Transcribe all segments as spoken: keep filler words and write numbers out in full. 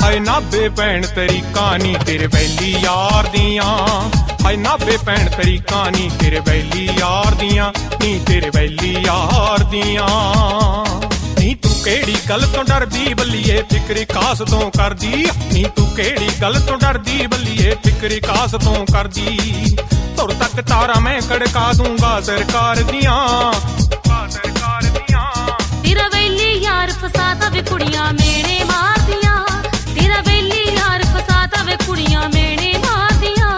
ਹਾਏ ਨਾਬੇ ਭੈਣ ਤੇਰੀ ਕਹਾਣੀ ਤੇਰੇ ਵੈਲੀ ਯਾਰ ਦੀਆਂ, ਹਾਏ ਨਾਬੇ ਭੈਣ ਤੇਰੀ ਕਹਾਣੀ ਤੇਰੇ ਵੈਲੀ ਯਾਰ ਦੀਆਂ, ਨੀ ਤੇਰੇ ਵੈਲੀ ਯਾਰ ਦੀਆਂ। ਨੀ ਤੂੰ ਕਿਹੜੀ ਗੱਲ ਤੋਂ ਡਰਦੀ ਬੱਲੀਏ ਫਿਕਰੀ ਕਾਸ ਤੋਂ ਕਰਦੀ, ਨੀ ਤੂੰ ਕਿਹੜੀ ਗੱਲ ਤੋਂ ਡਰਦੀ ਬੱਲੀਏ ਫਿਕਰੀ ਕਾਸ ਤੋਂ ਕਰਦੀ। ਤੁਰ ਤੱਕ ਤਾਰਾ ਮੈਂ ਖੜਕਾ ਦੂੰਗਾ ਸਰਕਾਰ ਦੀਆਂ, ਸਰਕਾਰ ਦੀਆਂ। ਤੇਰਾ ਵੈਲੀ ਯਾਰ ਫਸਾਦਾ ਵੇ ਕੁੜੀਆਂ ਮੇਣੇ ਮਾਰਦੀਆਂ, ਤੇਰਾ ਵੈਲੀ ਯਾਰ ਫਸਾਦਾ ਵੇ ਕੁੜੀਆਂ ਮੇਣੇ ਮਾਰਦੀਆਂ।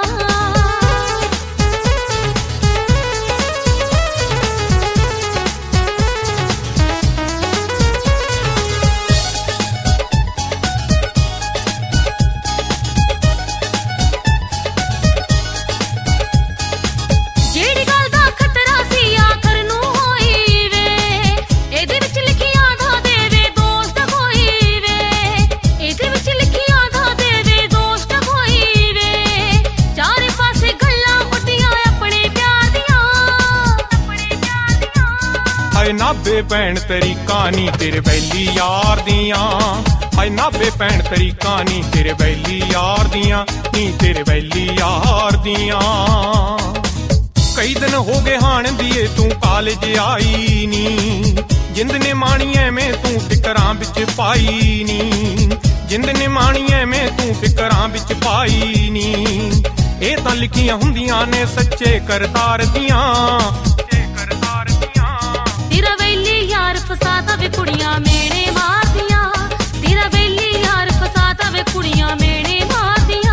ਜਿਹੜੀ ਗੱਲ ਦਾ ਖਤਰਾ ਸੀ ਆਖਰ ਨੂੰ ਹੋਈ ਵੇ, ਇਹਦੇ ਵਿੱਚ ਲਿਖਿਆ ਦਾ ਦੇਵੇ ਦੋਸਤ ਕੋਈ ਵੇ, ਇਹਦੇ ਵਿੱਚ ਲਿਖਿਆ ਦਾ ਦੇਵੇ ਦੋਸਤ ਕੋਈ ਵੇ। ਚਾਰੇ ਪਾਸੇ ਗੱਲਾਂ ਉੱਡੀਆਂ ਆਪਣੇ ਪਿਆਰ ਦੀਆਂ, ਆਪਣੇ ਪਿਆਰ ਦੀਆਂ। ਹਾਏ ਨਾਬੇ ਭੈਣ ਤੇਰੀ ਕਹਾਣੀ ਤੇਰੇ ਵੈਲੀ ਯਾਰ ਦੀਆਂ, ਹਾਏ ਨਾਬੇ ਭੈਣ ਤੇਰੀ ਕਹਾਣੀ ਤੇਰੇ ਵੈਲੀ ਯਾਰ ਦੀਆਂ, ਨੀ ਤੇਰੇ ਵੈਲੀ ਯਾਰ ਦੀਆਂ। ਕਈ ਦਿਨ ਹੋ ਗਏ ਹਾਣ ਦੀਏ ਤੂੰ ਕਾਲਜ ਆਈ ਨੀ, ਜਿੰਦ ਨੇ ਮਾਣੀ ਐਵੇਂ ਤੂੰ ਫਿਕਰਾਂ ਵਿੱਚ ਪਾਈ ਨੀ, ਜਿੰਦ ਨੇ ਮਾਣੀ ਐਵੇਂ ਤੂੰ ਫਿਕਰਾਂ ਵਿੱਚ ਪਾਈ ਨੀ। ਇਹ ਤਾਂ ਲਿਖੀਆਂ ਹੁੰਦੀਆਂ ਨੇ ਸੱਚੇ ਕਰਤਾਰ ਦੀਆਂ, ਸੱਚੇ ਕਰਤਾਰ ਦੀਆਂ। ਤੇਰਾ ਵੈਲੀ ਯਾਰ ਫਸਾਦਾ ਵੇ ਕੁੜੀਆਂ ਮੇਣੇ ਮਾਰਦੀਆਂ, ਤੇਰਾ ਵੈਲੀ ਯਾਰ ਫਸਾਦਾ ਵੇ ਕੁੜੀਆਂ ਮੇਣੇ ਮਾਰਦੀਆਂ।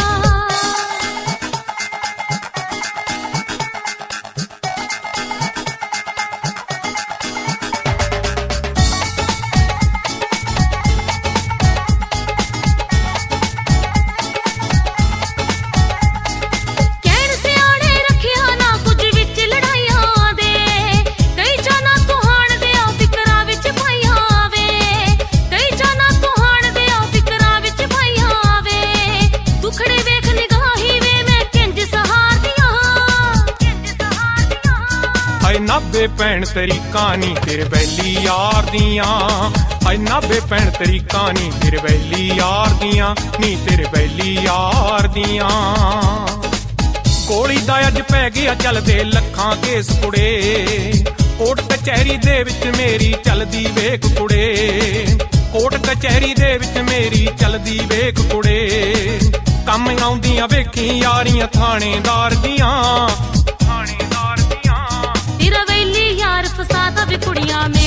ਕਹਿਣ ਸਿਆਣੇ ਰੱਖਿਆ ਨਾ ਕੁਝ ਵਿੱਚ ਲੜਾਈਆਂ ਦੇ, ਕਈ ਜਾਨਾਂ ਤੁਹਾਣ ਦੇ ਆ ਫਿਕਰਾਂ ਵਿੱਚ ਪਾਈਆਂ ਵੇ, ਕਈ ਜਾਨਾਂ ਤੁਹਾਣ ਦੇ ਆ ਫਿਕਰਾਂ ਵਿੱਚ ਪਾਈਆਂ ਵੇ। ਦੁਖੜੇ ਵੇਖ ਨਿਗਾਹੀ ਵੇ ਮੈਂ ਕਿੰਜ ਸਹਾਰਦੀਆਂ, ਕਿੰਜ ਸਹਾਰਦੀਆਂ। ਹਾਏ ਨਾਬੇ ਭੈਣ ਤੇਰੀ ਕਹਾਣੀ ਤੇਰੇ ਵੈਲੀ ਯਾਰ ਦੀਆਂ, ਹਾਏ ਨਾਬੇ ਭੈਣ ਤੇਰੀ ਕਹਾਣੀ ਤੇਰੇ ਵੈਲੀ ਯਾਰ ਦੀਆਂ, ਨੀ ਤੇਰੇ ਵੈਲੀ ਯਾਰ ਦੀਆਂ। ਗੋਲੀ ਦਾ ਅੱਜ ਪੈ ਗਿਆ ਚੱਲਦੇ ਲੱਖਾਂ ਕੇਸ ਕੁੜੇ, ਕੋਰਟ ਕਚਹਿਰੀ ਦੇ ਵਿੱਚ ਮੇਰੀ ਚੱਲਦੀ ਵੇਖ ਕੁੜੇ, ਕੋਰਟ ਕਚਹਿਰੀ ਦੇ ਵਿੱਚ ਮੇਰੀ ਚੱਲਦੀ ਵੇਖ ਕੁੜੇ। ਕੰਮ ਆਉਂਦੀਆਂ ਵੇਖੀ ਯਾਰੀਆਂ ਥਾਣੇਦਾਰ ਦੀਆਂ, ਥਾਣੇਦਾਰ ਦੀਆਂ। ਤੇਰਾ ਵੈਲੀ ਯਾਰ ਫਸਾਦਾ ਵੇ ਕੁੜੀਆਂ